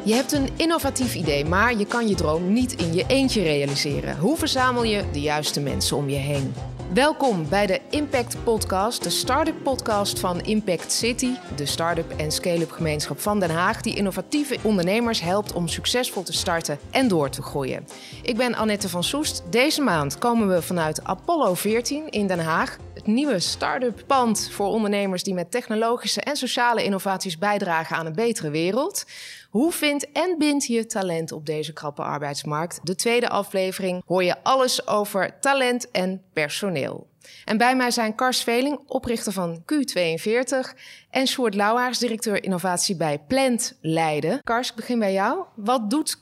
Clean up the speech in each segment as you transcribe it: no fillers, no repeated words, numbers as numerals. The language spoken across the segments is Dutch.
Je hebt een innovatief idee, maar je kan je droom niet in je eentje realiseren. Hoe verzamel je de juiste mensen om je heen? Welkom bij de Impact Podcast, de start-up podcast van Impact City, de start-up en scale-up gemeenschap van Den Haag, die innovatieve ondernemers helpt om succesvol te starten en door te groeien. Ik ben Annette van Soest. Deze maand komen we vanuit Apollo 14 in Den Haag, het nieuwe start-up pand voor ondernemers die met technologische en sociale innovaties bijdragen aan een betere wereld. Hoe vindt en bindt je talent op deze krappe arbeidsmarkt? De tweede aflevering hoor je alles over talent en personeel. En bij mij zijn Kars Veling, oprichter van Q42... en Sjoerd Lauwaers, directeur innovatie bij Plant Leiden. Kars, ik begin bij jou. Wat doet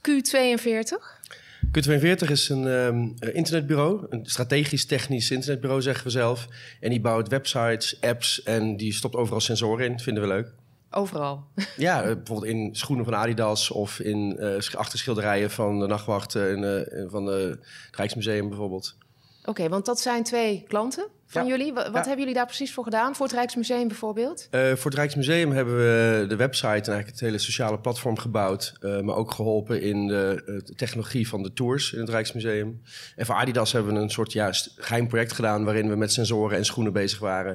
Q42? Q42 is een internetbureau, een strategisch-technisch internetbureau, zeggen we zelf. En die bouwt websites, apps en die stopt overal sensoren in. Vinden we leuk. Overal? Ja, bijvoorbeeld in schoenen van Adidas of in achterschilderijen van de Nachtwacht van het Rijksmuseum bijvoorbeeld. Oké, want dat zijn twee klanten van jullie. Wat hebben jullie daar precies voor gedaan? Voor het Rijksmuseum bijvoorbeeld? Voor het Rijksmuseum hebben we de website en eigenlijk het hele sociale platform gebouwd. Maar ook geholpen in de technologie van de tours in het Rijksmuseum. En voor Adidas hebben we een soort geheim project gedaan waarin we met sensoren en schoenen bezig waren.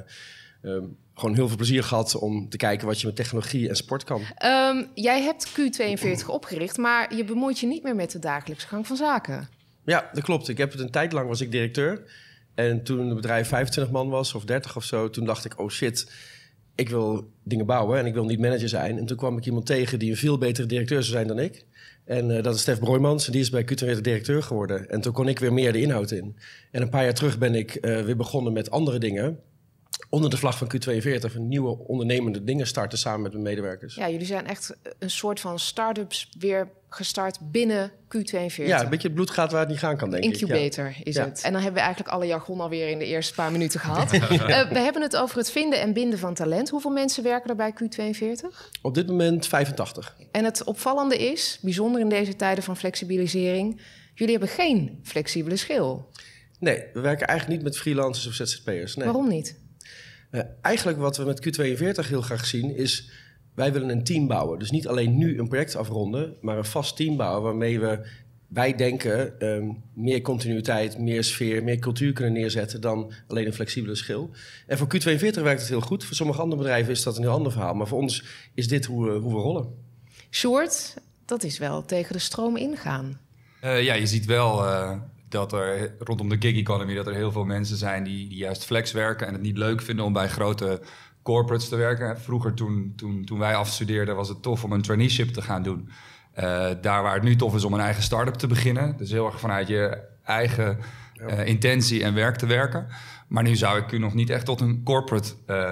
Gewoon heel veel plezier gehad om te kijken wat je met technologie en sport kan. Jij hebt Q42 opgericht, maar je bemoeit je niet meer met de dagelijkse gang van zaken. Ja, dat klopt. Ik heb het een tijd lang was ik directeur. En toen het bedrijf 25 man was, of 30 of zo, toen dacht ik, oh shit, ik wil dingen bouwen en ik wil niet manager zijn. En toen kwam ik iemand tegen die een veel betere directeur zou zijn dan ik. En dat is Stef Broijmans, en die is bij Q42 directeur geworden. En toen kon ik weer meer de inhoud in. En een paar jaar terug ben ik weer begonnen met andere dingen. Onder de vlag van Q42 een nieuwe ondernemende dingen starten samen met mijn medewerkers. Ja, jullie zijn echt een soort van start-ups weer gestart binnen Q42. Ja, een beetje het bloed gaat waar het niet gaan kan, denk ik. Incubator is het. En dan hebben we eigenlijk alle jargon alweer in de eerste paar minuten gehad. We hebben het over het vinden en binden van talent. Hoeveel mensen werken er bij Q42? Op dit moment 85. En het opvallende is, bijzonder in deze tijden van flexibilisering, jullie hebben geen flexibele schil. Nee, we werken eigenlijk niet met freelancers of ZZP'ers. Nee. Waarom niet? Eigenlijk wat we met Q42 heel graag zien is, wij willen een team bouwen. Dus niet alleen nu een project afronden, maar een vast team bouwen waarmee wij denken meer continuïteit, meer sfeer, meer cultuur kunnen neerzetten dan alleen een flexibele schil. En voor Q42 werkt het heel goed. Voor sommige andere bedrijven is dat een heel ander verhaal. Maar voor ons is dit hoe we rollen. Sjoerd, dat is wel tegen de stroom ingaan. Ja, je ziet wel dat er rondom de gig economy dat er heel veel mensen zijn die juist flex werken en het niet leuk vinden om bij grote corporates te werken. Vroeger toen wij afstudeerden was het tof om een traineeship te gaan doen. Daar waar het nu tof is om een eigen start-up te beginnen. Dus heel erg vanuit je eigen intentie en werk te werken. Maar nu zou ik u nog niet echt tot een corporate...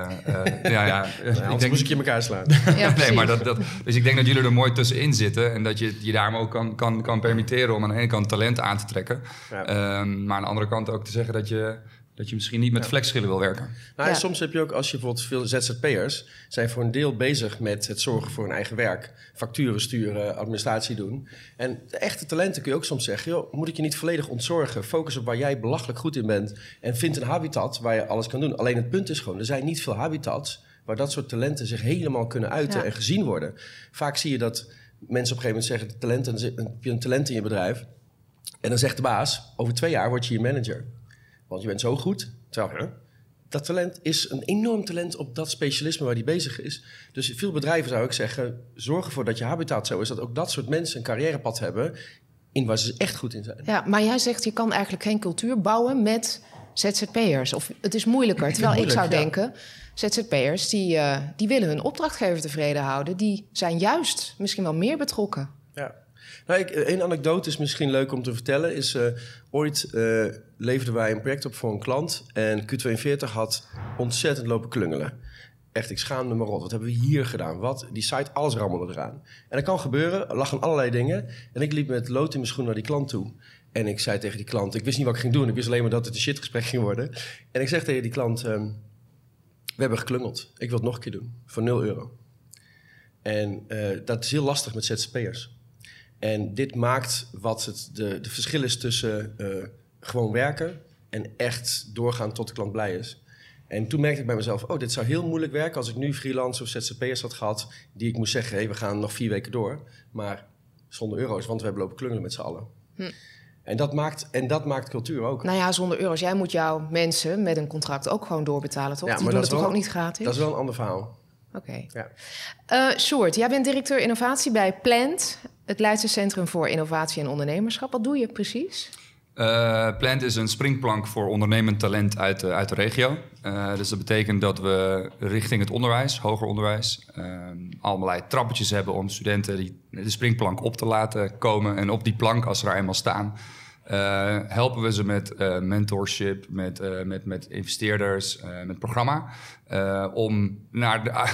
ik denk moest ik je in elkaar slaan. Ja, nee, maar dus ik denk dat jullie er mooi tussenin zitten. En dat je daarom ook kan permitteren om aan de ene kant talent aan te trekken. Ja. Maar aan de andere kant ook te zeggen dat je misschien niet met flexschillen wil werken. Nou, soms heb je ook, als je bijvoorbeeld veel ZZP'ers zijn voor een deel bezig met het zorgen voor hun eigen werk. Facturen sturen, administratie doen. En de echte talenten kun je ook soms zeggen, joh, moet ik je niet volledig ontzorgen? Focus op waar jij belachelijk goed in bent. En vind een habitat waar je alles kan doen. Alleen het punt is gewoon, er zijn niet veel habitats waar dat soort talenten zich helemaal kunnen uiten en gezien worden. Vaak zie je dat mensen op een gegeven moment zeggen, heb je een talent in je bedrijf. En dan zegt de baas, over 2 jaar word je manager. Want je bent zo goed. Terwijl, dat talent is een enorm talent op dat specialisme waar die bezig is. Dus veel bedrijven zou ik zeggen, zorg ervoor dat je habitat zo is, dat ook dat soort mensen een carrièrepad hebben in waar ze echt goed in zijn. Ja, maar jij zegt, je kan eigenlijk geen cultuur bouwen met ZZP'ers. Of het is moeilijker. Terwijl ik zou denken, ZZP'ers die willen hun opdrachtgever tevreden houden. Die zijn juist misschien wel meer betrokken. Ja. Nou, een anekdote is misschien leuk om te vertellen. Ooit leverden wij een project op voor een klant. En Q42 had ontzettend lopen klungelen. Echt, ik schaamde me rot. Wat hebben we hier gedaan? Die site, alles rammelde eraan. En dat kan gebeuren. Er lagen allerlei dingen. En ik liep met lood in mijn schoen naar die klant toe. En ik zei tegen die klant, ik wist niet wat ik ging doen. Ik wist alleen maar dat het een shitgesprek ging worden. En ik zeg tegen die klant, we hebben geklungeld. Ik wil het nog een keer doen. Voor €0. En dat is heel lastig met ZZP'ers. En dit maakt wat de verschil is tussen gewoon werken en echt doorgaan tot de klant blij is. En toen merkte ik bij mezelf, dit zou heel moeilijk werken als ik nu freelance of ZZP'ers had gehad, die ik moest zeggen, we gaan nog 4 weken door, maar zonder euro's, want we hebben lopen klungelen met z'n allen. En dat maakt cultuur ook. Nou ja, zonder euro's. Jij moet jouw mensen met een contract ook gewoon doorbetalen, toch? Ja, die maar doen dat het toch wel, ook niet gratis? Dat is wel een ander verhaal. Oké. Ja. Sjoerd, jij bent directeur innovatie bij Plant, het Leidse Centrum voor Innovatie en Ondernemerschap. Wat doe je precies? Plant is een springplank voor ondernemend talent uit de regio. Dus dat betekent dat we richting het onderwijs, hoger onderwijs, allerlei trappetjes hebben om studenten de springplank op te laten komen. En op die plank, als ze er eenmaal staan, helpen we ze met mentorship, met investeerders, met programma. Om naar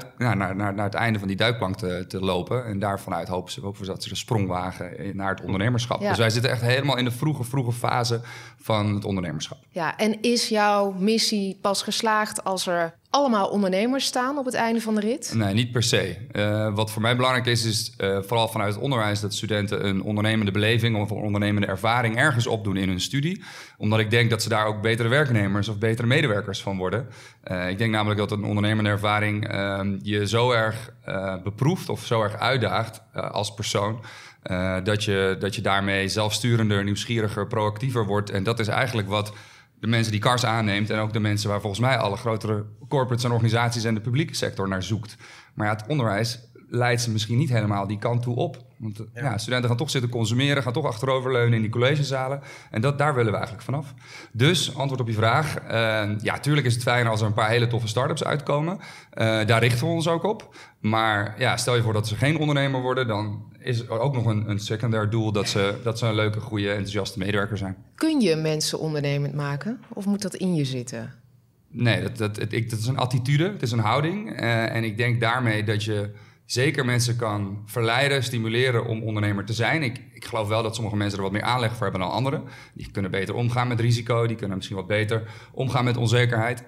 het einde van die duikplank te lopen. En daarvanuit hopen we dat ze de sprong wagen naar het ondernemerschap. Ja. Dus wij zitten echt helemaal in de vroege fase van het ondernemerschap. Ja, en is jouw missie pas geslaagd als er allemaal ondernemers staan op het einde van de rit? Nee, niet per se. Wat voor mij belangrijk is vooral vanuit het onderwijs dat studenten een ondernemende beleving of een ondernemende ervaring ergens opdoen in hun studie. Omdat ik denk dat ze daar ook betere werknemers of betere medewerkers van worden. Ik denk namelijk dat een ondernemende ervaring je zo erg beproeft of zo erg uitdaagt als persoon. Dat je daarmee zelfsturender, nieuwsgieriger, proactiever wordt. En dat is eigenlijk wat de mensen die Cars aanneemt en ook de mensen waar volgens mij alle grotere corporates en organisaties en de publieke sector naar zoekt. Maar ja, het onderwijs leidt ze misschien niet helemaal die kant toe op. Want studenten gaan toch zitten consumeren, gaan toch achteroverleunen in die collegezalen. En daar willen we eigenlijk vanaf. Dus, antwoord op je vraag. Tuurlijk is het fijn als er een paar hele toffe start-ups uitkomen. Daar richten we ons ook op. Maar ja, stel je voor dat ze geen ondernemer worden, dan is er ook nog een secundair doel dat ze een leuke, goede, enthousiaste medewerker zijn. Kun je mensen ondernemend maken? Of moet dat in je zitten? Nee, dat is een attitude, het is een houding. En ik denk daarmee dat je zeker mensen kan verleiden, stimuleren om ondernemer te zijn. Ik geloof wel dat sommige mensen er wat meer aanleg voor hebben dan anderen. Die kunnen beter omgaan met risico, die kunnen misschien wat beter omgaan met onzekerheid.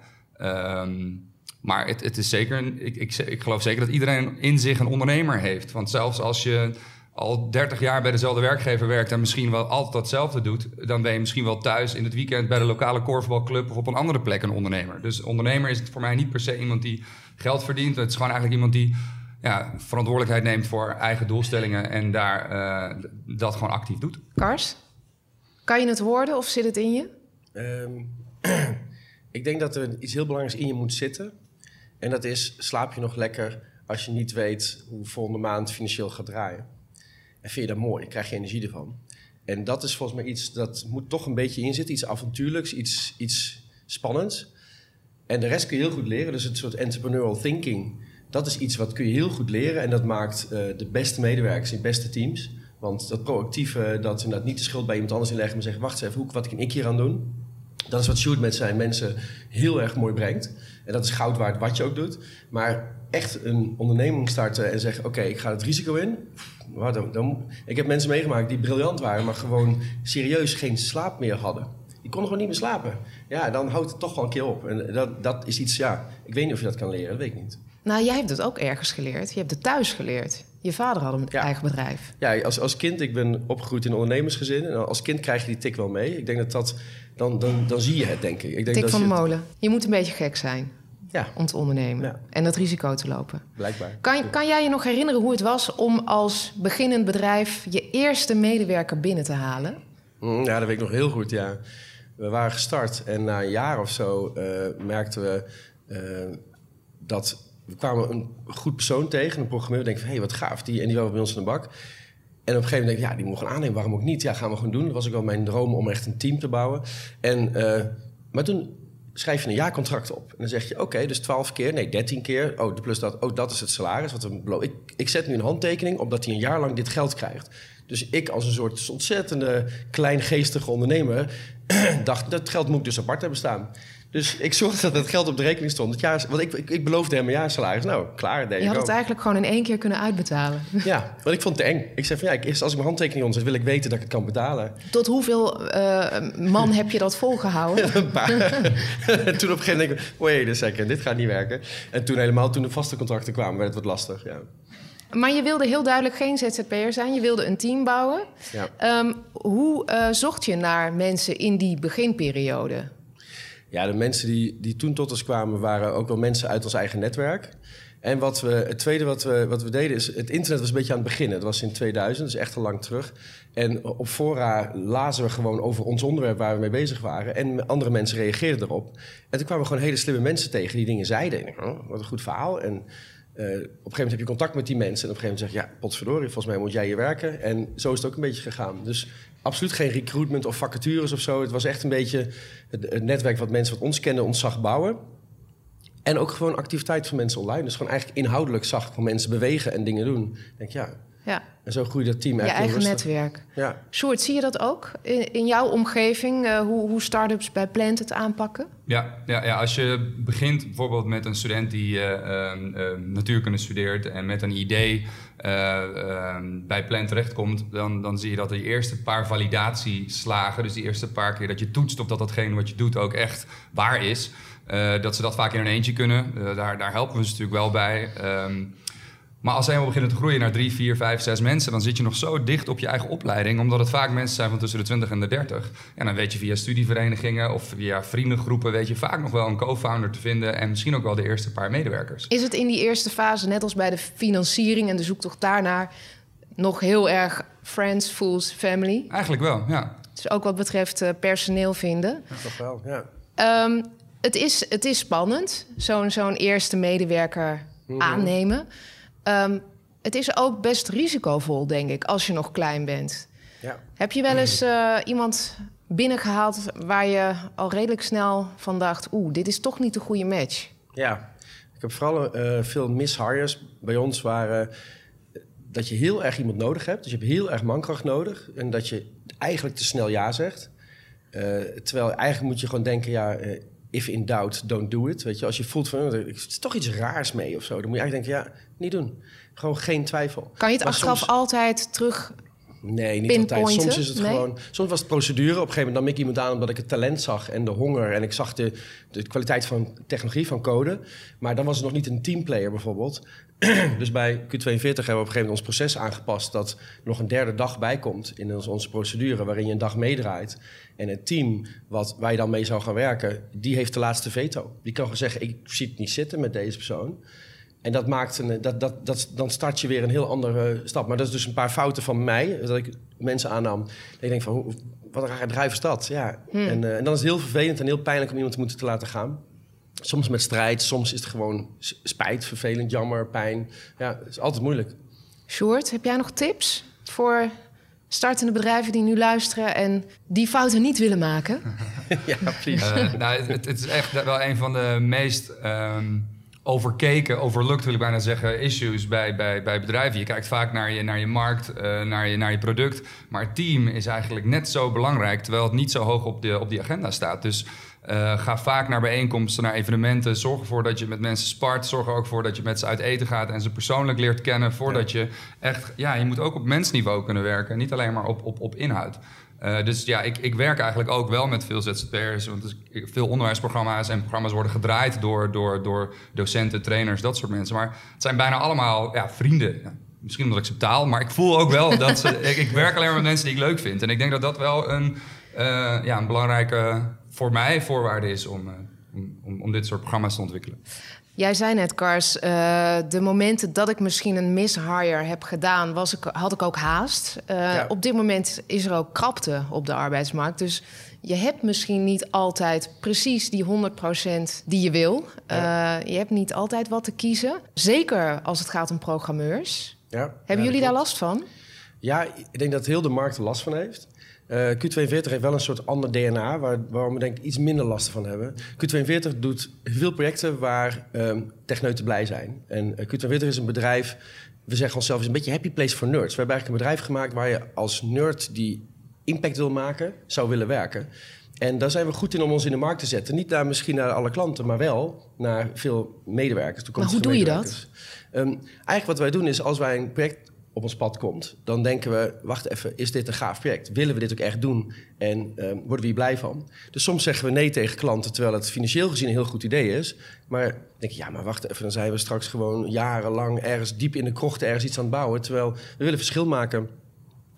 Maar het is zeker, ik geloof zeker dat iedereen in zich een ondernemer heeft. Want zelfs als je al 30 jaar bij dezelfde werkgever werkt en misschien wel altijd hetzelfde doet, dan ben je misschien wel thuis in het weekend bij de lokale korfbalclub of op een andere plek een ondernemer. Dus ondernemer is het voor mij niet per se iemand die geld verdient. Het is gewoon eigenlijk iemand die verantwoordelijkheid neemt voor eigen doelstellingen en daar dat gewoon actief doet. Kars, kan je het worden of zit het in je? Ik denk dat er iets heel belangrijks in je moet zitten. En dat is, slaap je nog lekker als je niet weet hoe volgende maand financieel gaat draaien. En vind je dat mooi, krijg je energie ervan. En dat is volgens mij iets, dat moet toch een beetje in zitten. Iets avontuurlijks, iets spannends. En de rest kun je heel goed leren. Dus het soort entrepreneurial thinking, dat is iets wat kun je heel goed leren. En dat maakt de beste medewerkers in beste teams. Want dat proactieve, dat inderdaad niet de schuld bij iemand anders inleggen, maar zeggen, wacht eens even, wat kan ik hier aan doen? Dat is wat Sjoerd met zijn mensen heel erg mooi brengt. En dat is goud waard wat je ook doet. Maar echt een onderneming starten en zeggen, oké, ik ga het risico in. Ik heb mensen meegemaakt die briljant waren, maar gewoon serieus geen slaap meer hadden. Die konden gewoon niet meer slapen. Ja, dan houdt het toch wel een keer op. En dat is iets, ik weet niet of je dat kan leren, dat weet ik niet. Nou, jij hebt het ook ergens geleerd. Je hebt het thuis geleerd. Je vader had een eigen bedrijf. Ja, als kind, ik ben opgegroeid in een ondernemersgezin. En als kind krijg je die tik wel mee. Ik denk dat dan zie je het, denk ik. Ik denk tik dat van de molen. Je moet een beetje gek zijn om te ondernemen. Ja. En dat risico te lopen. Blijkbaar. Kan jij je nog herinneren hoe het was om als beginnend bedrijf je eerste medewerker binnen te halen? Ja, dat weet ik nog heel goed, ja. We waren gestart en na een jaar of zo merkten we dat... We kwamen een goed persoon tegen, een programmeur. Denk van, wat gaaf, die wil bij ons in de bak. En op een gegeven moment denk ik, die mogen aannemen, waarom ook niet? Ja, gaan we gewoon doen. Dat was ook wel mijn droom om echt een team te bouwen. Maar toen schrijf je een jaarcontract op. En dan zeg je, oké, dus 12 keer, nee, 13 keer. Plus dat is het salaris. Wat we beloven. Ik zet nu een handtekening op dat hij een jaar lang dit geld krijgt. Dus ik als een soort ontzettende kleingeestige ondernemer dacht, dat geld moet ik dus apart hebben staan. Dus ik zorgde dat het geld op de rekening stond. Want ik beloofde hem een jaarsalaris. Nou, klaar. Je had het eigenlijk gewoon in 1 keer kunnen uitbetalen. Ja, want ik vond het te eng. Ik zei van eerst als ik mijn handtekening onderzet, wil ik weten dat ik het kan betalen. Tot hoeveel man heb je dat volgehouden? Een paar. Toen op een gegeven moment denk ik, wait a second, dit gaat niet werken. En toen de vaste contracten kwamen, werd het wat lastig, ja. Maar je wilde heel duidelijk geen ZZP'er zijn. Je wilde een team bouwen. Ja. Hoe zocht je naar mensen in die beginperiode? Ja, de mensen die toen tot ons kwamen waren ook wel mensen uit ons eigen netwerk. En het tweede wat we deden is... Het internet was een beetje aan het beginnen. Dat was in 2000, dus echt al lang terug. En op fora lazen we gewoon over ons onderwerp waar we mee bezig waren. En andere mensen reageerden erop. En toen kwamen we gewoon hele slimme mensen tegen die dingen zeiden. En ik dacht, wat een goed verhaal. En op een gegeven moment heb je contact met die mensen. En op een gegeven moment zeg je, ja, potverdorie, volgens mij moet jij hier werken. En zo is het ook een beetje gegaan. Dus absoluut geen recruitment of vacatures of zo. Het was echt een beetje het netwerk wat mensen wat ons kenden, ons zag bouwen. En ook gewoon activiteit van mensen online. Dus gewoon eigenlijk inhoudelijk zag ik van mensen bewegen en dingen doen. Ik denk, ja. En zo groeide dat team je echt eigen netwerk. Ja. Sjoerd, zie je dat ook in jouw omgeving? Hoe start-ups bij Plant het aanpakken? Ja, als je begint bijvoorbeeld met een student die natuurkunde studeert... en met een idee bij Plant terechtkomt... Dan zie je dat de eerste paar validatieslagen... dus die eerste paar keer dat je toetst op dat datgene wat je doet ook echt waar is... dat ze dat vaak in een eentje kunnen. Daar helpen we ze natuurlijk wel bij. Maar als ze helemaal beginnen te groeien naar 3, 4, 5, 6 mensen... dan zit je nog zo dicht op je eigen opleiding... omdat het vaak mensen zijn van tussen de 20 en de 30. En dan weet je via studieverenigingen of via vriendengroepen... weet je vaak nog wel een co-founder te vinden... en misschien ook wel de eerste paar medewerkers. Is het in die eerste fase, net als bij de financiering... en de zoektocht daarnaar, nog heel erg friends, fools, family? Eigenlijk wel, ja. Dus ook wat betreft personeel vinden. Ja, toch wel, ja. Het is spannend, zo'n eerste medewerker aannemen. Het is ook best risicovol, denk ik, als je nog klein bent. Ja. Heb je wel eens iemand binnengehaald waar je al redelijk snel van dacht... dit is toch niet de goede match? Ja, ik heb vooral veel mishires bij ons waren... dat je heel erg iemand nodig hebt. Dus je hebt heel erg mankracht nodig. En dat je eigenlijk te snel ja zegt. Terwijl eigenlijk moet je gewoon denken... if in doubt, don't do it. Weet je, als je voelt van, er is toch iets raars mee of zo... dan moet je eigenlijk denken, niet doen. Gewoon geen twijfel. Kan je het achteraf altijd terug Nee, niet altijd. Soms is het gewoon... Soms was het procedure. Op een gegeven moment nam ik iemand aan omdat ik het talent zag... en de honger en ik zag de kwaliteit van technologie, van code. Maar dan was het nog niet een teamplayer bijvoorbeeld. Dus bij Q42 hebben we op een gegeven moment ons proces aangepast... dat er nog een derde dag bij komt in onze procedure... waarin je een dag meedraait. En het team waar je dan mee zou gaan werken... die heeft de laatste veto. Die kan gewoon zeggen, ik zie het niet zitten met deze persoon... En dat maakt dan start je weer een heel andere stap. Maar dat is dus een paar fouten van mij, dat ik mensen aannam. Dat ik denk van, wat een raar druif is dat? Ja. En dan is het heel vervelend en heel pijnlijk om iemand te laten gaan. Soms met strijd, soms is het gewoon spijt, vervelend, jammer, pijn. Ja, het is altijd moeilijk. Sjoerd, heb jij nog tips voor startende bedrijven die nu luisteren... en die fouten niet willen maken? Ja, please. Het is echt wel een van de meest... overlooked wil ik bijna zeggen, issues bij bedrijven. Je kijkt vaak naar je markt, naar je product. Maar het team is eigenlijk net zo belangrijk... terwijl het niet zo hoog op die agenda staat. Dus ga vaak naar bijeenkomsten, naar evenementen. Zorg ervoor dat je met mensen spart. Zorg er ook voor dat je met ze uit eten gaat... en ze persoonlijk leert kennen voordat je echt... Ja, je moet ook op mensniveau kunnen werken. Niet alleen maar op inhoud. Dus ja, ik werk eigenlijk ook wel met veel ZZP'ers. Want veel onderwijsprogramma's en programma's worden gedraaid door docenten, trainers, dat soort mensen. Maar het zijn bijna allemaal vrienden. Ja, misschien omdat ik ze betaal, maar ik voel ook wel dat ik werk alleen maar met mensen die ik leuk vind. En ik denk dat dat wel een belangrijke, voor mij, voorwaarde is om dit soort programma's te ontwikkelen. Jij zei net, Kars, de momenten dat ik misschien een mishire heb gedaan... had ik ook haast. Op dit moment is er ook krapte op de arbeidsmarkt. Dus je hebt misschien niet altijd precies die 100% die je wil. Je hebt niet altijd wat te kiezen. Zeker als het gaat om programmeurs. Hebben jullie daar last van? Ja, ik denk dat heel de markt er last van heeft. Q42 heeft wel een soort ander DNA... waar we denk ik iets minder last van hebben. Q42 doet veel projecten waar techneuten blij zijn. En Q42 is een bedrijf... We zeggen onszelf, is een beetje happy place for nerds. We hebben eigenlijk een bedrijf gemaakt... waar je als nerd die impact wil maken... zou willen werken. En daar zijn we goed in om ons in de markt te zetten. Niet misschien naar alle klanten, maar wel naar veel medewerkers. Maar hoe doe je dat? Eigenlijk wat wij doen is, als wij een project op ons pad komt... dan denken we, wacht even, is dit een gaaf project? Willen we dit ook echt doen? En worden we hier blij van? Dus soms zeggen we nee tegen klanten... terwijl het financieel gezien een heel goed idee is. Maar denk je, maar wacht even... dan zijn we straks gewoon jarenlang ergens diep in de krocht... ergens iets aan het bouwen. Terwijl we willen verschil maken...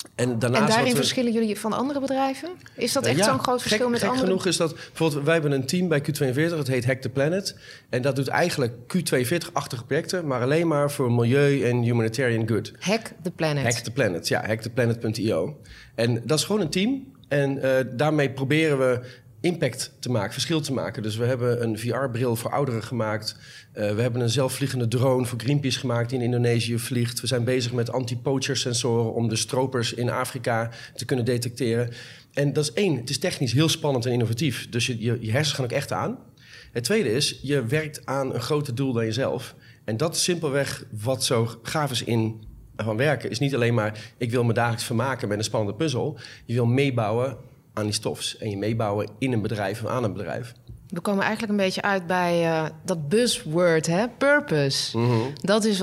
En daarin verschillen jullie van andere bedrijven? Is dat echt zo'n groot verschil met andere? Gek genoeg is dat... Bijvoorbeeld, wij hebben een team bij Q42, het heet Hack the Planet. En dat doet eigenlijk Q42-achtige projecten, maar alleen maar voor milieu en humanitarian good. Hack the Planet. Hack the Planet, ja. hacktheplanet.io. En dat is gewoon een team. En daarmee proberen we impact te maken, verschil te maken. Dus we hebben een VR-bril voor ouderen gemaakt. We hebben een zelfvliegende drone voor Greenpeace gemaakt die in Indonesië vliegt. We zijn bezig met anti-poacher sensoren om de stropers in Afrika te kunnen detecteren. En dat is één, het is technisch heel spannend en innovatief. Dus je hersens gaan ook echt aan. Het tweede is, je werkt aan een groter doel dan jezelf. En dat is simpelweg wat zo gaaf is van werken. Is niet alleen maar, ik wil me dagelijks vermaken met een spannende puzzel. Je wil meebouwen aan die stofs. En je meebouwen in een bedrijf of aan een bedrijf. We komen eigenlijk een beetje uit bij dat buzzword, hè? Purpose. Mm-hmm. Dat is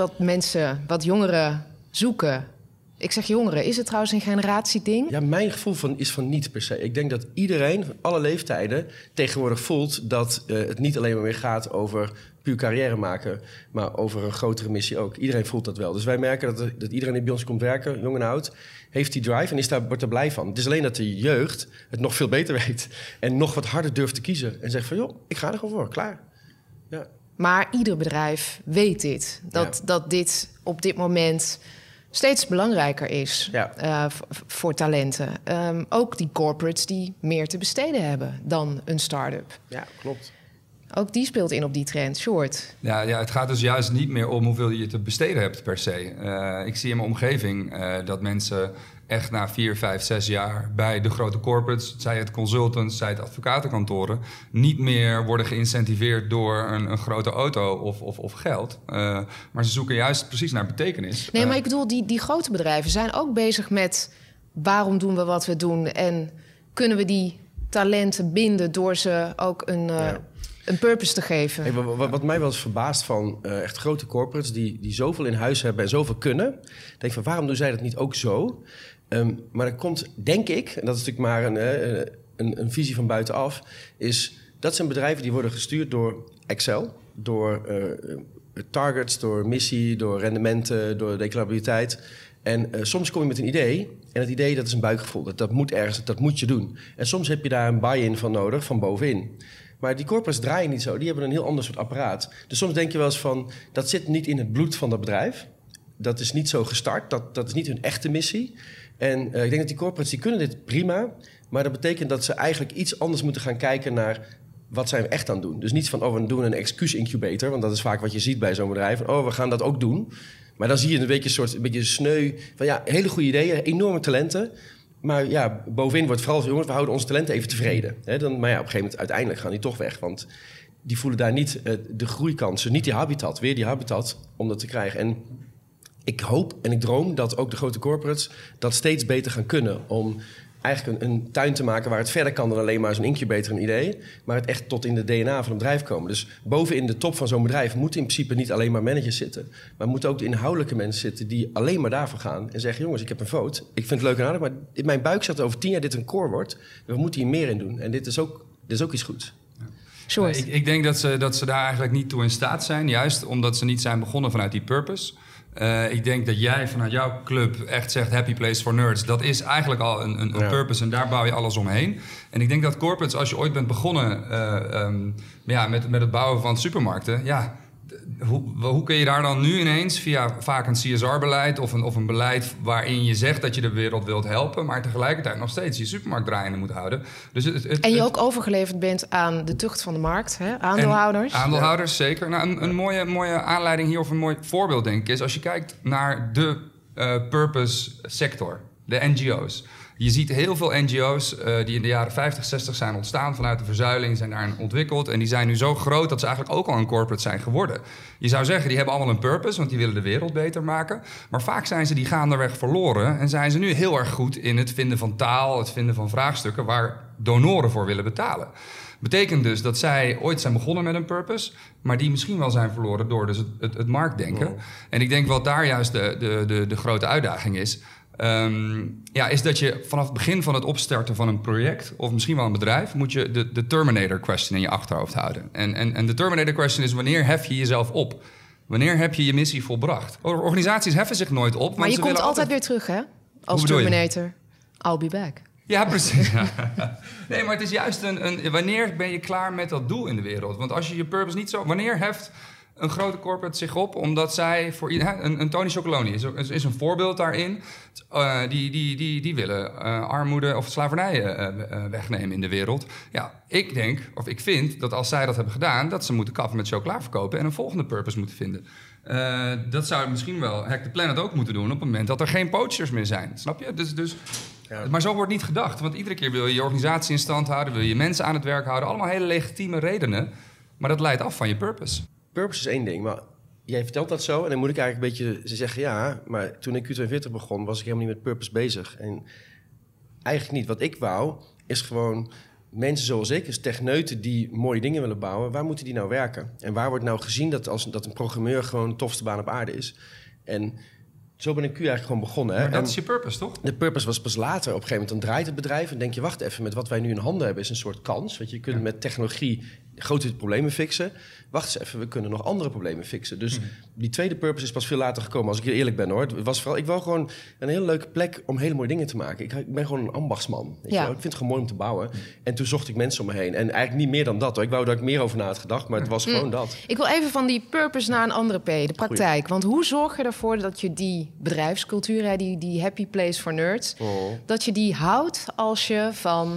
wat jongeren zoeken. Ik zeg jongeren, is het trouwens een generatieding? Ja, mijn gevoel is van niet per se. Ik denk dat iedereen van alle leeftijden tegenwoordig voelt dat het niet alleen maar meer gaat over puur carrière maken, maar over een grotere missie ook. Iedereen voelt dat wel. Dus wij merken dat iedereen die bij ons komt werken, jong en oud, heeft die drive en wordt er blij van. Het is alleen dat de jeugd het nog veel beter weet en nog wat harder durft te kiezen. En zegt van, joh, ik ga er gewoon voor, klaar. Ja. Maar ieder bedrijf weet dit. Dat dit op dit moment steeds belangrijker is voor talenten. Ook die corporates die meer te besteden hebben dan een start-up. Ja, klopt. Ook die speelt in op die trend, Short. Ja, het gaat dus juist niet meer om hoeveel je te besteden hebt per se. Ik zie in mijn omgeving dat mensen echt na 4, 5, 6 jaar bij de grote corporates, zij het consultants, zij het advocatenkantoren, niet meer worden geïncentiveerd door een grote auto of geld. Maar ze zoeken juist precies naar betekenis. Nee, maar ik bedoel, die grote bedrijven zijn ook bezig met waarom doen we wat we doen en kunnen we die talenten binden door ze ook een purpose te geven. Hey, wat mij wel eens verbaast van echt grote corporates die zoveel in huis hebben en zoveel kunnen, denk van waarom doen zij dat niet ook zo? Maar dat komt, denk ik, en dat is natuurlijk maar een visie van buitenaf, is dat zijn bedrijven die worden gestuurd door Excel, door targets, door missie, door rendementen, door declarabiliteit. En soms kom je met een idee en het idee dat is een buikgevoel. Dat moet ergens, dat moet je doen. En soms heb je daar een buy-in van nodig, van bovenin. Maar die corporates draaien niet zo. Die hebben een heel ander soort apparaat. Dus soms denk je wel eens van, dat zit niet in het bloed van dat bedrijf. Dat is niet zo gestart. Dat is niet hun echte missie. En ik denk dat die corporates, die kunnen dit prima. Maar dat betekent dat ze eigenlijk iets anders moeten gaan kijken naar wat zijn we echt aan het doen. Dus niet van, we doen een excuus-incubator. Want dat is vaak wat je ziet bij zo'n bedrijf. Van, we gaan dat ook doen. Maar dan zie je een beetje sneu van, hele goede ideeën, enorme talenten. Maar ja, bovenin wordt vooral, jongens, we houden onze talenten even tevreden. Maar ja, op een gegeven moment uiteindelijk gaan die toch weg. Want die voelen daar niet de groeikansen, niet die habitat om dat te krijgen. En ik hoop en ik droom dat ook de grote corporates dat steeds beter gaan kunnen. Om eigenlijk een tuin te maken waar het verder kan dan alleen maar zo'n incubator een idee. Maar het echt tot in de DNA van een bedrijf komen. Dus bovenin de top van zo'n bedrijf moeten in principe niet alleen maar managers zitten. Maar moeten ook de inhoudelijke mensen zitten die alleen maar daarvoor gaan. En zeggen, jongens, ik heb een vote. Ik vind het leuk en aardig, maar in mijn buik zegt over 10 jaar dit een core wordt. We moeten hier meer in doen. En dit is ook iets goeds. Ja. Ik denk dat ze daar eigenlijk niet toe in staat zijn. Juist omdat ze niet zijn begonnen vanuit die purpose. Ik denk dat jij vanuit jouw club echt zegt Happy Place for Nerds. Dat is eigenlijk al een purpose en daar bouw je alles omheen. En ik denk dat corporates, als je ooit bent begonnen met het bouwen van supermarkten, hoe kun je daar dan nu ineens via vaak een CSR-beleid of een beleid waarin je zegt dat je de wereld wilt helpen, maar tegelijkertijd nog steeds je supermarkt draaiende moet houden. Dus en je ook overgeleverd bent aan de tucht van de markt, hè? Aandeelhouders. Aandeelhouders, zeker. Nou, een mooie aanleiding hier of een mooi voorbeeld denk ik is als je kijkt naar de purpose sector, de NGO's. Je ziet heel veel NGO's die in de jaren 50, 60 zijn ontstaan vanuit de verzuiling, zijn daarin ontwikkeld. En die zijn nu zo groot dat ze eigenlijk ook al een corporate zijn geworden. Je zou zeggen, die hebben allemaal een purpose, want die willen de wereld beter maken. Maar vaak zijn ze die gaandeweg verloren en zijn ze nu heel erg goed in het vinden van taal, het vinden van vraagstukken waar donoren voor willen betalen. Betekent dus dat zij ooit zijn begonnen met een purpose, maar die misschien wel zijn verloren door dus het marktdenken. Wow. En ik denk wat daar juist de grote uitdaging is, is dat je vanaf het begin van het opstarten van een project of misschien wel een bedrijf moet je de Terminator question in je achterhoofd houden. En de Terminator question is wanneer hef je jezelf op? Wanneer heb je je missie volbracht? Organisaties heffen zich nooit op. Maar je komt altijd weer terug, hè? Als Terminator, I'll be back. Ja, precies. Nee, maar het is juist wanneer ben je klaar met dat doel in de wereld? Want als je je purpose niet zo... Wanneer heft een grote corporate zich op omdat zij voor een Tony Chocolonely is een voorbeeld daarin. Die willen armoede of slavernij wegnemen in de wereld. Ja, ik vind dat als zij dat hebben gedaan, dat ze moeten kappen met chocola verkopen en een volgende purpose moeten vinden. Dat zou misschien wel Hack the Planet ook moeten doen op het moment dat er geen poachers meer zijn. Snap je? Dus ja. Maar zo wordt niet gedacht. Want iedere keer wil je je organisatie in stand houden, wil je mensen aan het werk houden. Allemaal hele legitieme redenen. Maar dat leidt af van je purpose. Purpose is één ding, maar jij vertelt dat zo en dan moet ik eigenlijk een beetje... Ze zeggen ja, maar toen ik Q42 begon was ik helemaal niet met purpose bezig. En eigenlijk niet. Wat ik wou is gewoon mensen zoals ik, dus techneuten die mooie dingen willen bouwen, waar moeten die nou werken? En waar wordt nou gezien dat een programmeur gewoon de tofste baan op aarde is? En zo ben ik eigenlijk gewoon begonnen. Hè? Maar dat is je purpose, toch? De purpose was pas later. Op een gegeven moment dan draait het bedrijf en denk je, wacht even, met wat wij nu in handen hebben is een soort kans. Want je kunt met technologie grote problemen fixen. Wacht eens even, we kunnen nog andere problemen fixen. Dus die tweede purpose is pas veel later gekomen, als ik hier eerlijk ben hoor. Het was vooral, ik wou gewoon een hele leuke plek om hele mooie dingen te maken. Ik ben gewoon een ambachtsman. Weet je wel? Ik vind het gewoon mooi om te bouwen. En toen zocht ik mensen om me heen. En eigenlijk niet meer dan dat hoor. Ik wou dat ik meer over na had gedacht, maar het was gewoon dat. Ik wil even van die purpose naar een andere P, de praktijk. Goeie. Want hoe zorg je ervoor dat je die bedrijfscultuur, die happy place for nerds, dat je die houdt als je van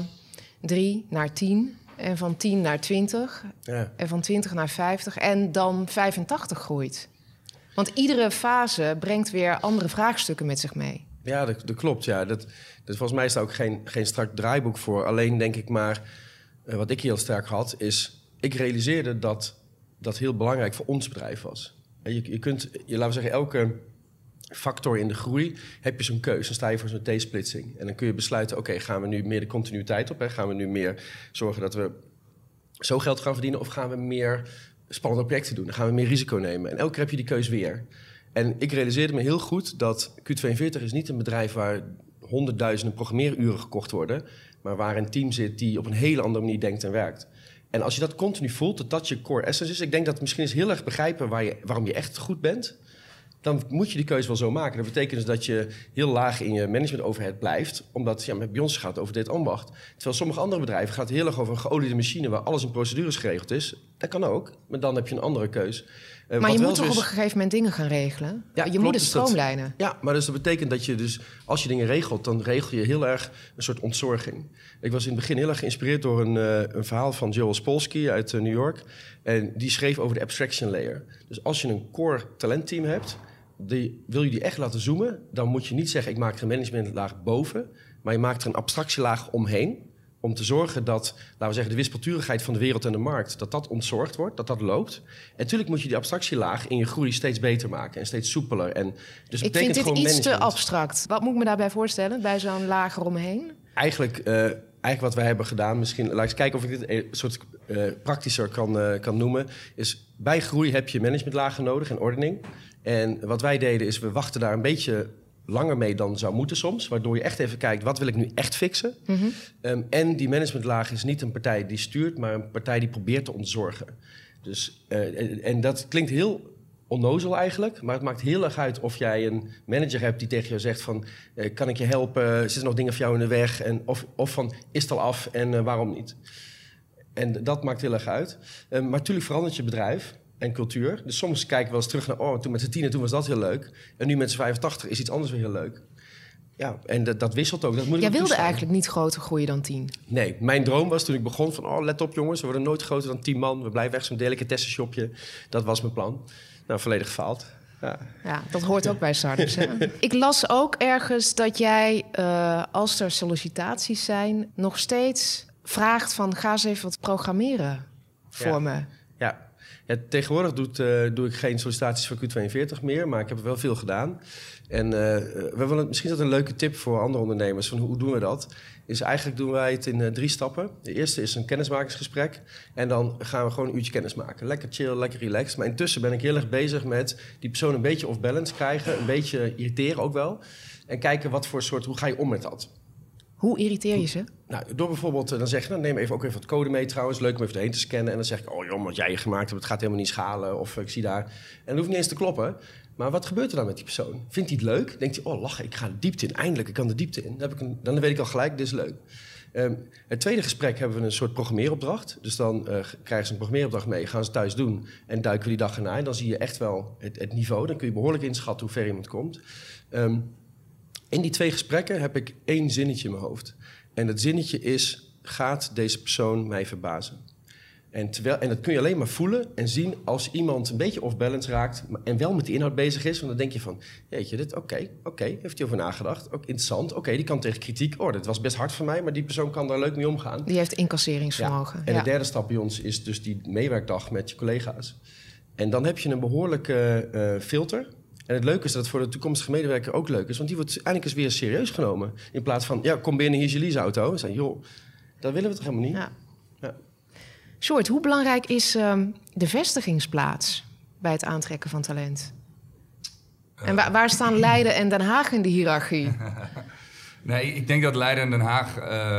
3 naar 10... en van 10 naar 20, en van 20 naar 50 en dan 85 groeit. Want iedere fase brengt weer andere vraagstukken met zich mee. Ja, dat klopt. Ja. Dat volgens mij is daar ook geen strak draaiboek voor. Alleen denk ik maar, wat ik heel sterk had, is... ik realiseerde dat dat heel belangrijk voor ons bedrijf was. Je kunt, laten we zeggen, elke factor in de groei heb je zo'n keuze. Dan sta je voor zo'n T-splitsing. En dan kun je besluiten, oké, gaan we nu meer de continuïteit op? Hè? Gaan we nu meer zorgen dat we zo geld gaan verdienen? Of gaan we meer spannende projecten doen? Dan gaan we meer risico nemen. En elke keer heb je die keuze weer. En ik realiseerde me heel goed dat Q42 is niet een bedrijf waar 100.000 programmeeruren gekocht worden, maar waar een team zit die op een hele andere manier denkt en werkt. En als je dat continu voelt, dat je core essence is, ik denk dat misschien is heel erg begrijpen waarom je echt goed bent, dan moet je die keuze wel zo maken. Dat betekent dus dat je heel laag in je management overhead blijft, omdat bij ons gaat het over dit ambacht. Terwijl sommige andere bedrijven gaat het heel erg over een geoliede machine waar alles in procedures geregeld is. Dat kan ook, maar dan heb je een andere keus. Maar je moet toch op een gegeven moment dingen gaan regelen? Ja, je moet het stroomlijnen. Ja, maar dus dat betekent dat je dus, als je dingen regelt, dan regel je heel erg een soort ontzorging. Ik was in het begin heel erg geïnspireerd door een verhaal van Joel Spolsky uit New York. En die schreef over de abstraction layer. Dus als je een core talentteam hebt, wil je die echt laten zoomen, dan moet je niet zeggen, ik maak er een managementlaag boven, maar je maakt er een abstractielaag omheen, om te zorgen dat, laten we zeggen, de wispelturigheid van de wereld en de markt, dat ontzorgd wordt, dat loopt. En natuurlijk moet je die abstractielaag in je groei steeds beter maken en steeds soepeler. En dus ik vind dit iets management te abstract. Wat moet ik me daarbij voorstellen, bij zo'n laag eromheen? Eigenlijk wat wij hebben gedaan, misschien, laat ik eens kijken of ik dit een soort praktischer kan noemen, is bij groei heb je managementlagen nodig en ordening. En wat wij deden is, we wachten daar een beetje langer mee dan zou moeten soms, waardoor je echt even kijkt, wat wil ik nu echt fixen? En die managementlaag is niet een partij die stuurt, maar een partij die probeert te ontzorgen. Dus, en dat klinkt heel onnozel eigenlijk, maar het maakt heel erg uit of jij een manager hebt die tegen jou zegt van, kan ik je helpen? Zitten er nog dingen voor jou in de weg? En of van, is het al af en waarom niet? En dat maakt heel erg uit. Maar natuurlijk verandert je bedrijf en cultuur. Dus soms kijken we wel eens terug naar, toen met z'n 10 toen was dat heel leuk. En nu met z'n 85 is iets anders weer heel leuk. Ja, en dat wisselt ook. Jij wilde eigenlijk niet groter groeien dan 10? Nee, mijn droom was toen ik begon van, let op jongens, we worden nooit groter dan 10 man. We blijven echt zo'n delicatessenshopje. Dat was mijn plan. Nou, volledig gefaald. Ja, dat hoort ook bij startups. Hè? Ik las ook ergens dat jij, als er sollicitaties zijn, nog steeds vraagt van, ga eens even wat programmeren voor me. Ja. Ja, tegenwoordig doe ik geen sollicitaties voor Q42 meer, maar ik heb er wel veel gedaan. En misschien is dat een leuke tip voor andere ondernemers, van hoe doen we dat? Is eigenlijk doen wij het in 3 stappen. De eerste is een kennismakingsgesprek. En dan gaan we gewoon een uurtje kennis maken. Lekker chill, lekker relaxed. Maar intussen ben ik heel erg bezig met die persoon een beetje off balance krijgen. Een beetje irriteren ook wel. En kijken wat voor soort, hoe ga je om met dat? Hoe irriteer je ze? Nou, door bijvoorbeeld, dan zeg je, nou, neem even ook even wat code mee trouwens. Leuk om even erheen te scannen. En dan zeg ik, oh joh, wat jij gemaakt hebt, het gaat helemaal niet schalen. Of ik zie daar. En dat hoeft niet eens te kloppen. Maar wat gebeurt er dan met die persoon? Vindt hij het leuk? Denkt hij, oh lachen, ik ga de diepte in. Eindelijk, ik kan de diepte in. Dan weet ik al gelijk, dit is leuk. Het tweede gesprek hebben we een soort programmeeropdracht. Dus dan krijgen ze een programmeeropdracht mee, gaan ze thuis doen. En duiken we die dag erna. En dan zie je echt wel het niveau. Dan kun je behoorlijk inschatten hoe ver iemand komt. In die 2 gesprekken heb ik 1 zinnetje in mijn hoofd. En dat zinnetje is, gaat deze persoon mij verbazen? En dat kun je alleen maar voelen en zien als iemand een beetje off-balance raakt en wel met de inhoud bezig is. Want dan denk je van, jeetje, dit oké, heeft hij over nagedacht. Ook interessant, die kan tegen kritiek. Oh, dit was best hard voor mij, maar die persoon kan daar leuk mee omgaan. Die heeft incasseringsvermogen. Ja. En de derde stap bij ons is dus die meewerkdag met je collega's. En dan heb je een behoorlijke filter. En het leuke is dat het voor de toekomstige medewerker ook leuk is. Want die wordt eindelijk eens weer serieus genomen. In plaats van, kom binnen, hier is je leaseauto. En zeggen, joh, dat willen we toch helemaal niet? Ja. Sjoerd, hoe belangrijk is de vestigingsplaats bij het aantrekken van talent? En waar staan Leiden en Den Haag in de hiërarchie? Nee, ik denk dat Leiden en Den Haag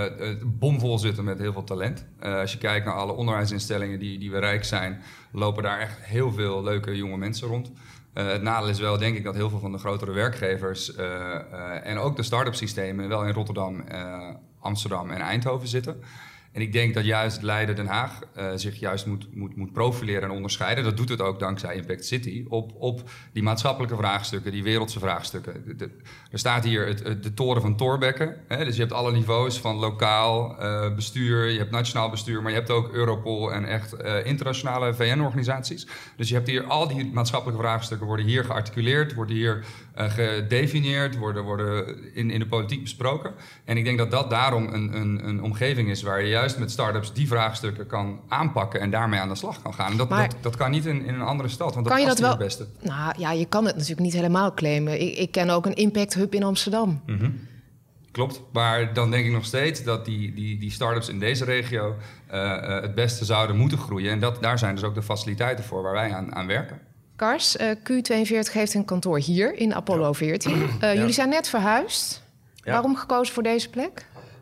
bomvol zitten met heel veel talent. Als je kijkt naar alle onderwijsinstellingen die we rijk zijn, lopen daar echt heel veel leuke jonge mensen rond. Het nadeel is wel, denk ik, dat heel veel van de grotere werkgevers en ook de start-up systemen wel in Rotterdam, Amsterdam en Eindhoven zitten. En ik denk dat juist Leiden Den Haag zich juist moet profileren en onderscheiden. Dat doet het ook dankzij Impact City op die maatschappelijke vraagstukken, die wereldse vraagstukken. Er staat hier de toren van Thorbecke. Dus je hebt alle niveaus van lokaal bestuur, je hebt nationaal bestuur, maar je hebt ook Europol en echt internationale VN-organisaties. Dus je hebt hier al die maatschappelijke vraagstukken worden hier gearticuleerd, worden hier gedefinieerd, worden in de politiek besproken. En ik denk dat daarom een omgeving is waar je juist met start-ups die vraagstukken kan aanpakken en daarmee aan de slag kan gaan. En dat kan niet in een andere stad, want dat past hier het beste. Nou ja, je kan het natuurlijk niet helemaal claimen. Ik ken ook een Impact Hub in Amsterdam. Mm-hmm. Klopt, maar dan denk ik nog steeds dat die start-ups in deze regio het beste zouden moeten groeien. En daar zijn dus ook de faciliteiten voor waar wij aan werken. Kars, Q42 heeft een kantoor hier in Apollo 14. Jullie zijn net verhuisd. Ja. Waarom gekozen voor deze plek?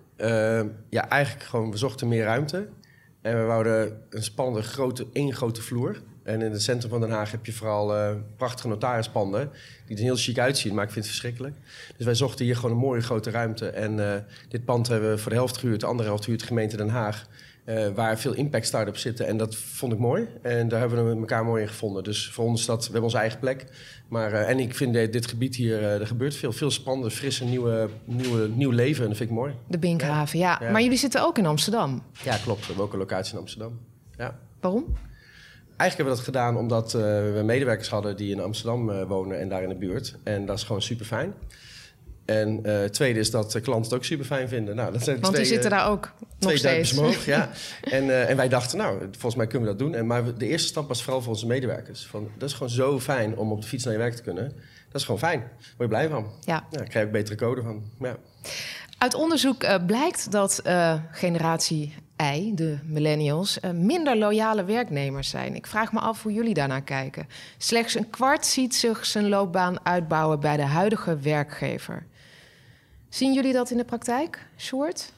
Eigenlijk gewoon, we zochten meer ruimte. En we wouden een spannende één grote vloer. En in het centrum van Den Haag heb je vooral prachtige notarispanden die er heel chic uitzien, maar ik vind het verschrikkelijk. Dus wij zochten hier gewoon een mooie grote ruimte. En dit pand hebben we voor de helft gehuurd, de andere helft huurt de gemeente Den Haag. Waar veel impact startups zitten. En dat vond ik mooi. En daar hebben we elkaar mooi in gevonden. Dus voor ons we hebben onze eigen plek. Maar, en ik vind dit gebied hier, er gebeurt veel spannender, frisse, nieuw leven. En dat vind ik mooi. De Binkhaven, ja. Maar jullie zitten ook in Amsterdam. Ja, klopt. We hebben ook een locatie in Amsterdam. Ja. Waarom? Eigenlijk hebben we dat gedaan omdat we medewerkers hadden die in Amsterdam wonen en daar in de buurt. En dat is gewoon super fijn. En het tweede is dat klanten het ook super fijn vinden. Nou, dat zijn want die zitten daar ook nog steeds. Omhoog, ja. En wij dachten, volgens mij kunnen we dat doen. Maar de eerste stap was vooral voor onze medewerkers. Dat is gewoon zo fijn om op de fiets naar je werk te kunnen. Dat is gewoon fijn. Daar word je blij van. Ja. Daar krijg je ook betere code van. Ja. Uit onderzoek blijkt dat generatie I, de millennials, minder loyale werknemers zijn. Ik vraag me af hoe jullie daarnaar kijken. Slechts een kwart ziet zich zijn loopbaan uitbouwen bij de huidige werkgever. Zien jullie dat in de praktijk, Sjoerd?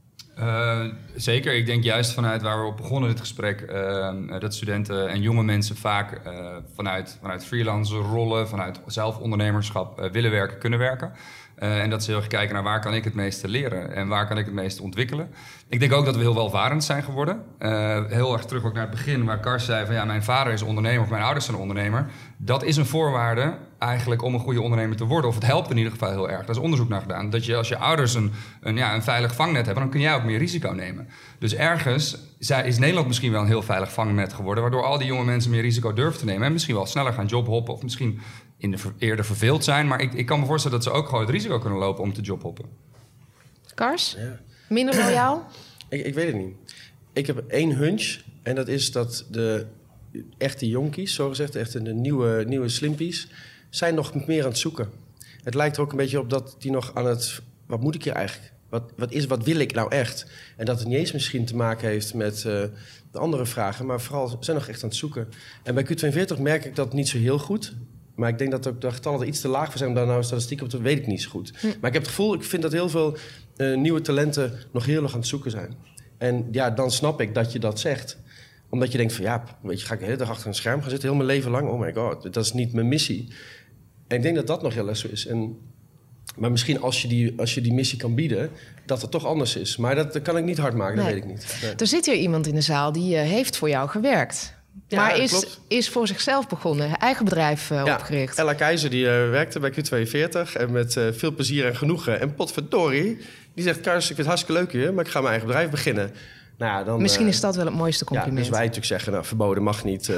Zeker. Ik denk juist vanuit waar we op begonnen dit gesprek, dat studenten en jonge mensen vaak vanuit freelance rollen, vanuit zelfondernemerschap willen werken, kunnen werken. En dat ze heel erg kijken naar waar kan ik het meeste leren en waar kan ik het meeste ontwikkelen. Ik denk ook dat we heel welvarend zijn geworden. Heel erg terug ook naar het begin waar Kars zei van mijn vader is ondernemer of mijn ouders zijn ondernemer. Dat is een voorwaarde eigenlijk om een goede ondernemer te worden. Of het helpt in ieder geval heel erg. Daar is onderzoek naar gedaan. Dat je als je ouders een veilig vangnet hebben, dan kun jij ook meer risico nemen. Dus ergens is Nederland misschien wel een heel veilig vangnet geworden, waardoor al die jonge mensen meer risico durven te nemen en misschien wel sneller gaan jobhoppen of misschien eerder verveeld zijn. Maar ik kan me voorstellen dat ze ook gewoon het risico kunnen lopen om te jobhoppen. Kars? Ja. Minder loyaal? Ik weet het niet. Ik heb 1 hunch. En dat is dat de echte jonkies, zo gezegd, echt de nieuwe slimpies, zijn nog meer aan het zoeken. Het lijkt er ook een beetje op dat die nog aan het... Wat moet ik hier eigenlijk? Wat wil ik nou echt? En dat het niet eens misschien te maken heeft met de andere vragen, maar vooral zijn nog echt aan het zoeken. En bij Q42 merk ik dat niet zo heel goed. Maar ik denk dat ook de getallen er iets te laag voor zijn om daar nou statistiek op te weet ik niet zo goed. Maar ik heb het gevoel, ik vind dat heel veel nieuwe talenten nog heel erg aan het zoeken zijn. En ja, dan snap ik dat je dat zegt. Omdat je denkt van ja, weet je, ga ik de hele dag achter een scherm gaan zitten, heel mijn leven lang. Oh my god, dat is niet mijn missie. En ik denk dat dat nog heel erg zo is. Maar misschien als je die missie kan bieden, dat het toch anders is. Maar dat kan ik niet hard maken, dat weet ik niet. Nee. Er zit hier iemand in de zaal die heeft voor jou gewerkt. Ja, maar is voor zichzelf begonnen, eigen bedrijf opgericht. Ella Keizer die werkte bij Q42 en met veel plezier en genoegen. En potverdorie, die zegt, Kars, ik vind het hartstikke leuk hier, maar ik ga mijn eigen bedrijf beginnen. Nou ja, dan, misschien is dat wel het mooiste compliment. Ja, dus wij natuurlijk zeggen, nou, verboden mag niet.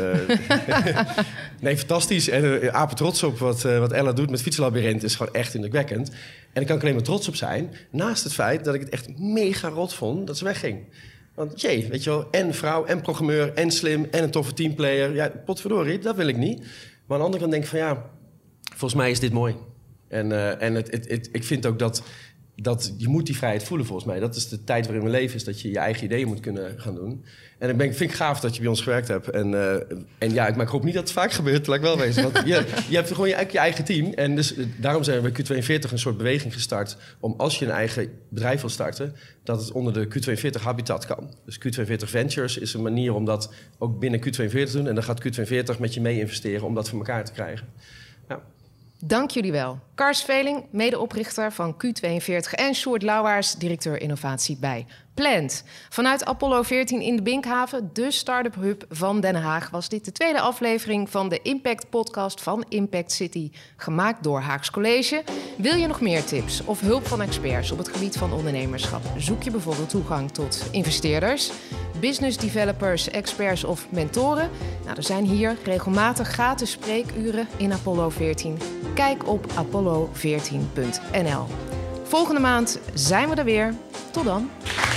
Nee, fantastisch. En apen trots op wat Ella doet met Fietsenlabyrinth is gewoon echt indrukwekkend. En daar kan ik alleen maar trots op zijn. Naast het feit dat ik het echt mega rot vond dat ze wegging. Want weet je wel, en vrouw, en programmeur, en slim, en een toffe teamplayer. Ja, potverdorie, dat wil ik niet. Maar aan de andere kant denk ik van ja, volgens mij is dit mooi. En ik vind ook dat je moet die vrijheid voelen volgens mij. Dat is de tijd waarin we leven, is dat je je eigen ideeën moet kunnen gaan doen. En vind ik gaaf dat je bij ons gewerkt hebt. Maar ik hoop niet dat het vaak gebeurt, laat ik wel wezen. Want je hebt gewoon je eigen team. En dus daarom zijn we bij Q42 een soort beweging gestart om als je een eigen bedrijf wil starten, dat het onder de Q42 habitat kan. Dus Q42 Ventures is een manier om dat ook binnen Q42 te doen. En dan gaat Q42 met je mee investeren om dat voor elkaar te krijgen. Ja. Dank jullie wel. Kars Veling, medeoprichter van Q42 en Sjoerd Lauwaers, directeur innovatie bij Plant. Vanuit Apollo 14 in de Binkhaven, de start-up hub van Den Haag, was dit de tweede aflevering van de Impact podcast van Impact City, gemaakt door Haags College. Wil je nog meer tips of hulp van experts op het gebied van ondernemerschap? Zoek je bijvoorbeeld toegang tot investeerders, business developers, experts of mentoren? Nou, er zijn hier regelmatig gratis spreekuren in Apollo 14. Kijk op apollo14.nl. Volgende maand zijn we er weer. Tot dan.